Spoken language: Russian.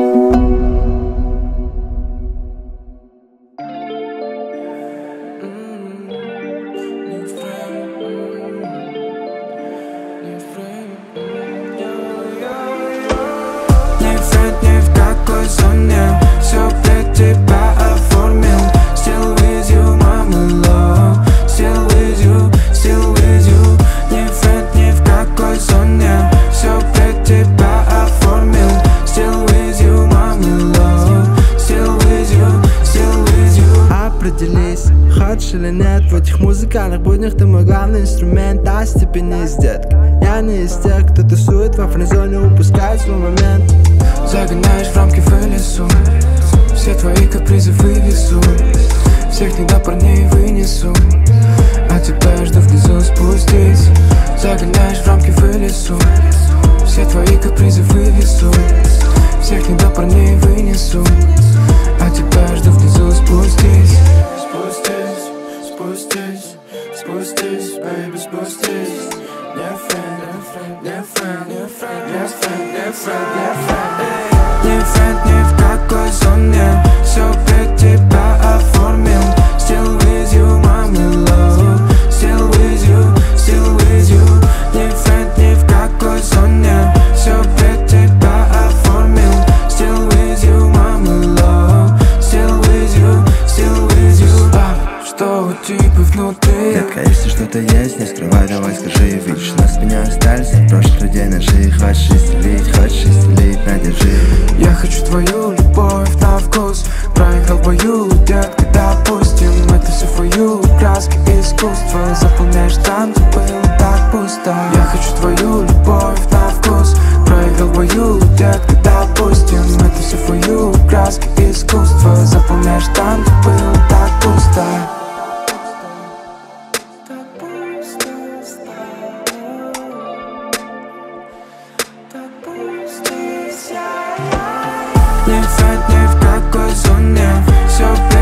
Ни в какой зоне, все для тебя оформил. Still with you, mama love. Still with you, still with you. Ни в какой зоне, все для тебя оформил. Still with you, mama love. Still with you, still with you. Определись, хочешь или нет, в этих музыкальных буднях ты мой главный инструмент. А степенись, детка, я не из тех, кто тусует во френдзоне, упускает свой момент. Загоняешь в рамки в лесу, все твои капризы вывезу, всех не до парней вынесу, а тебя жду внизу, спустись. Загоняешь в рамки в лесу, все твои капризы вывезу, всех не до парней вынесу, а тебя жду внизу, спустись. Спустись, спустись, спустись, baby, спустись. Не френд, не френд, не френд, не френд, не френд, не френд. Ни в какой зоне, все для тебя оформил. Still with you, mama love. Still with you, still with you. Ни в какой зоне, все для тебя оформил. Still with you, mama love. Still with you, still with you. Что у тебя внутри? Детка, если что-то есть, не скрывай, давай скажи. Видишь, нас меня остались от прошлых людей ножи. Хочешь исцелить, надержи. Я хочу твою любовь на вкус. Проиграл бою, детка, допустим. Это все for you, краски искусства. Заполняешь там, где было так пусто. Я хочу твою любовь на вкус. Проиграл бою, детка, допустим. Это все for you, краски искусства. Заполняешь там, где было так пусто. Ни в какой зоне, все